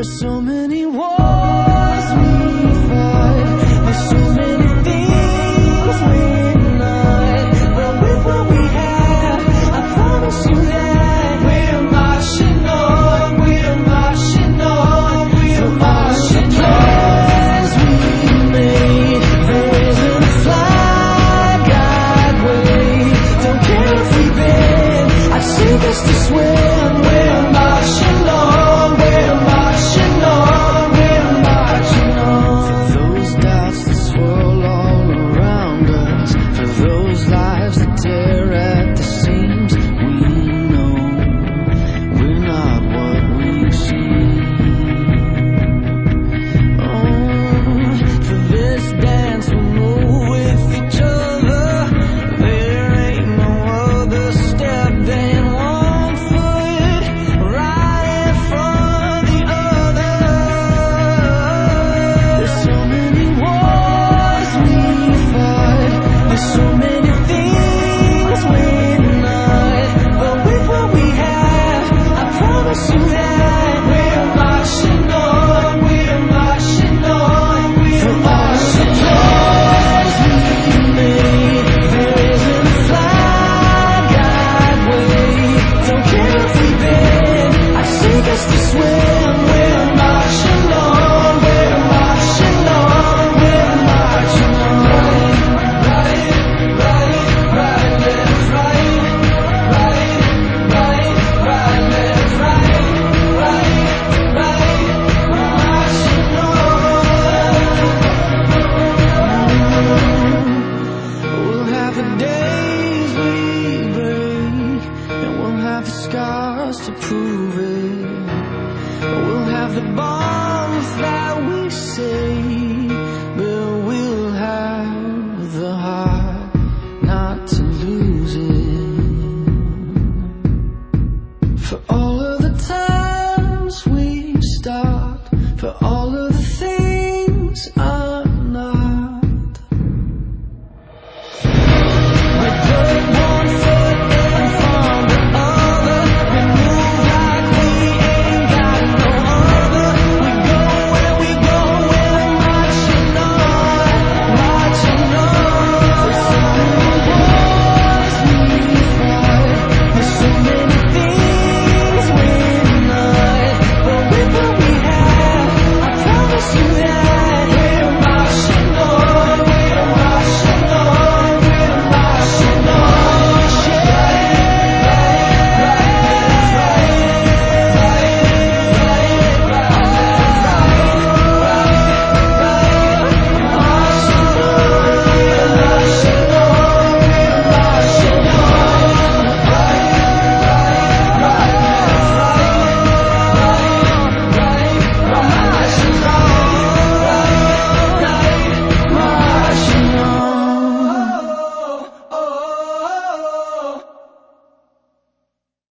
There's so many wars we fight, there's so many things we're not, but with what we have, I promise you that we're marching on, we're marching on, we're marching on. We made, there isn't a flag I'd wave. Don't care if we bend, I'd sink us to swim. We're marching on, we're marching on, we're marching on. For those doubts that swirl all around us, for those lives that tear at the seams, we know we're not what we seem. Oh, for this dance we move with each other. There ain't no other step than one foot right in front of the other. There's so many wars we fight, there's so many things we're not, but with what we have, I promise you that we're marching on, we're marching on, we're marching on. We made, there isn't a flag I'd wave. Don't care if we bend, I'd sink us to swim. We're marching on, we're marching on, we're marching on. Right, right, right, left, right, right, right, right, left, right, right, right, we're marching on. We'll have the days we break, and we'll have the scars to prove it. We'll have the bombs that we say, but we'll have the heart.